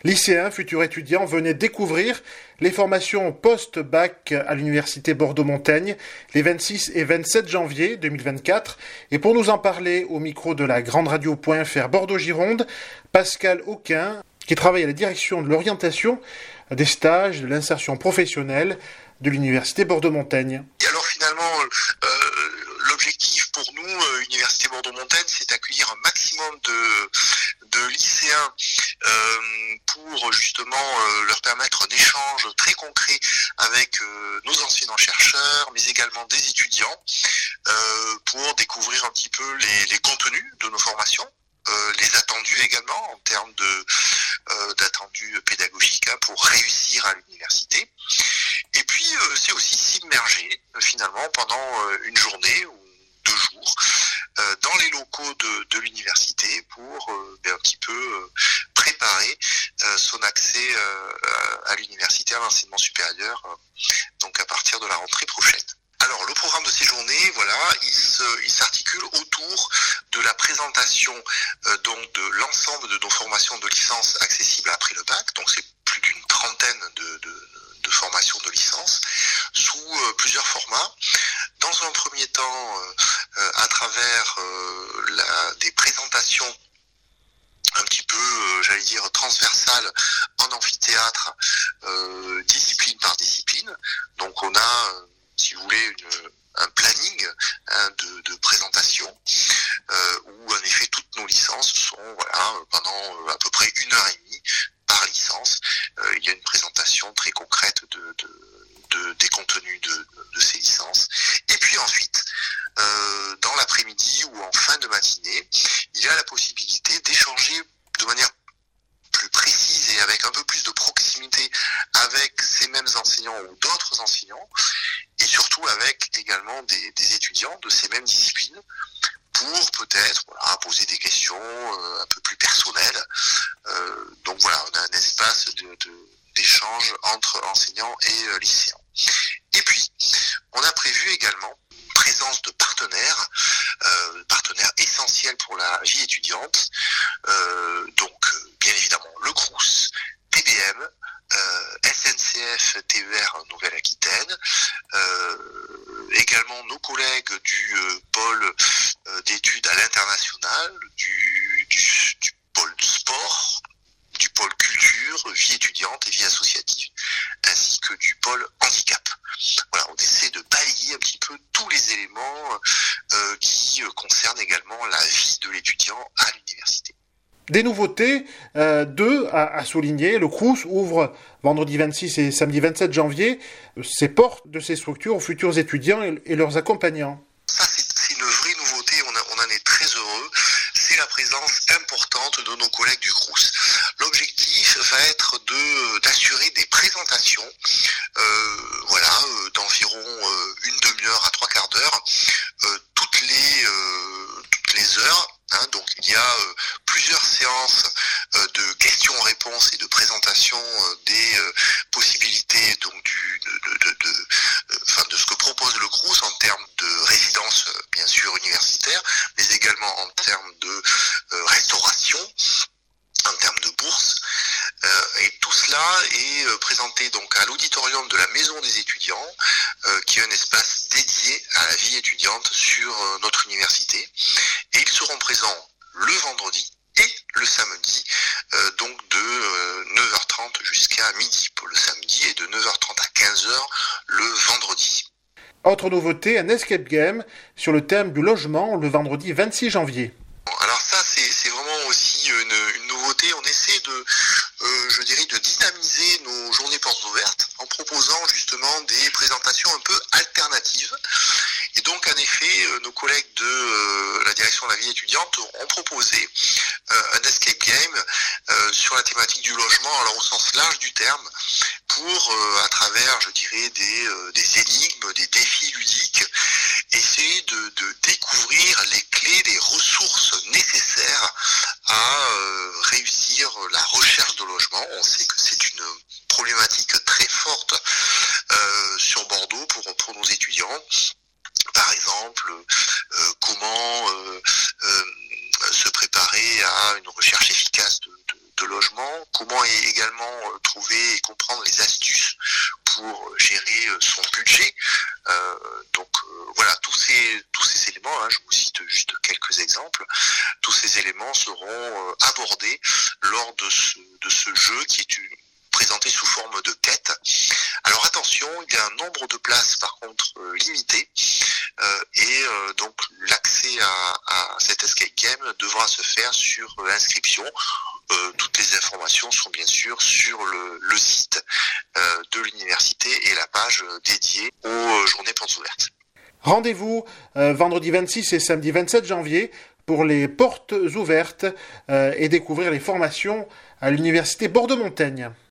Lycéens, futurs étudiants, venaient découvrir les formations post-bac à l'université Bordeaux-Montaigne les 26 et 27 janvier 2024. Et pour nous en parler au micro de la grande radio.fr Bordeaux-Gironde, Pascal Auquin, qui travaille à la direction de l'orientation, des stages, de l'insertion professionnelle de l'université Bordeaux-Montaigne. Et alors finalement, l'objectif pour nous, Université Bordeaux-Montaigne, c'est d'accueillir un maximum de lycéens pour justement leur permettre un échange très concret avec nos enseignants-chercheurs, mais également des étudiants, pour découvrir un petit peu les contenus de nos formations. Les attendus également en termes d'attendus pédagogiques pour réussir à l'université. Et puis c'est aussi s'immerger finalement pendant une journée ou 2 jours dans les locaux de l'université pour un petit peu préparer son accès à l'université, à l'enseignement supérieur, donc à partir de la rentrée prochaine. Alors le programme de ces journées, voilà, il s'articule autour de la présentation donc de l'ensemble de nos formations de licence accessibles après le bac. Donc c'est plus d'une trentaine de formations de licence sous plusieurs formats. Dans un premier temps, à travers des présentations un petit peu, j'allais dire, transversales en amphithéâtre, discipline par discipline. Donc on a, si vous voulez, un planning de présentation où en effet toutes nos licences sont pendant à peu près 1h30 par licence. Il y a une présentation très concrète des contenus de ces licences. Et puis ensuite, dans l'après-midi ou en fin de matinée, il y a la possibilité d'échanger de manière plus précise et avec un peu plus de proximité avec ces mêmes enseignants ou d'autres enseignants, et surtout avec également des étudiants de ces mêmes disciplines, pour peut-être poser des questions un peu plus personnelles. Donc voilà, on a un espace d'échange entre enseignants et lycéens. Et puis, on a prévu également présence de partenaires essentiels pour la vie étudiante, donc bien évidemment le Crous, TBM, SNCF TER Nouvelle-Aquitaine, également nos collègues du pôle d'études à l'international, du pôle sport, du pôle culture, vie étudiante et vie associative, ainsi que du pôle handicap. Voilà, on essaie de balayer un petit peu tous les éléments qui concernent également la vie de l'étudiant à l'université. Des nouveautés, deux à souligner. Le Crous ouvre vendredi 26 et samedi 27 janvier ses portes de ses structures aux futurs étudiants et leurs accompagnants. Ça, c'est une vraie nouveauté, on en est très heureux. C'est la présence importante de nos collègues du Crous. L'objectif va être d'assurer des présentations d'environ une demi-heure à 3/4 d'heure toutes les heures. Donc il y a plusieurs séances de questions-réponses et de présentation des possibilités donc de ce que propose le Crous en termes de résidence bien sûr universitaire, mais également en termes de restauration, en termes de bourse. Et tout cela est présenté donc à l'auditorium de la Maison des étudiants, qui est un espace dédié à la vie étudiante sur notre université. Et ils seront présents le vendredi et le samedi, donc de 9h30 jusqu'à midi pour le samedi et de 9h30 à 15h le vendredi. Autre nouveauté, un escape game sur le thème du logement le vendredi 26 janvier. Alors ça, c'est vraiment aussi une nouveauté. On essaie de dynamiser nos journées portes ouvertes en proposant justement des présentations un peu alternatives. Et donc, en effet, nos collègues de la direction de la vie étudiante ont proposé un escape game sur la thématique du logement, alors au sens large du terme, pour, à travers, des énigmes, des défis ludiques, essayer de découvrir les clés, les ressources nécessaires à réussir la recherche de logement. On sait que c'est une problématique très forte sur Bordeaux pour nos étudiants. Par exemple, comment se préparer à une recherche efficace de logement, comment également trouver et comprendre les astuces pour gérer son budget. Voilà, tous ces éléments, je vous cite juste quelques exemples, tous ces éléments seront abordés lors de ce jeu qui est présenté sous forme de quête. Alors attention, il y a un nombre de places par contre limité donc l'accès à cet escape game devra se faire sur inscription. Toutes les informations sont bien sûr sur le site de l'université et la page dédiée aux journées portes ouvertes. Rendez-vous vendredi 26 et samedi 27 janvier pour les portes ouvertes et découvrir les formations à l'université Bordeaux-Montaigne.